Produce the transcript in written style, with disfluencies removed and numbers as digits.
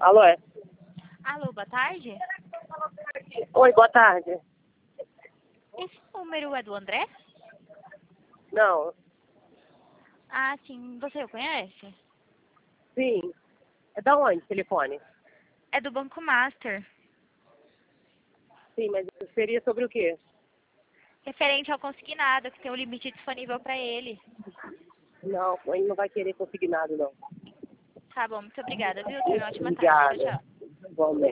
Alô, é? Alô, boa tarde. Oi, boa tarde. Esse número é do André? Não, Ah, sim. Você o conhece? sim. É da onde o telefone? É do Banco Master. Sim, mas seria sobre o quê? Referente ao consignado, que tem um limite disponível para ele. Não, ele não vai querer consignado, não. Tá bom, muito obrigada, viu? Tenha uma ótima tarde. Tchau, Obrigada. tchau. Igualmente.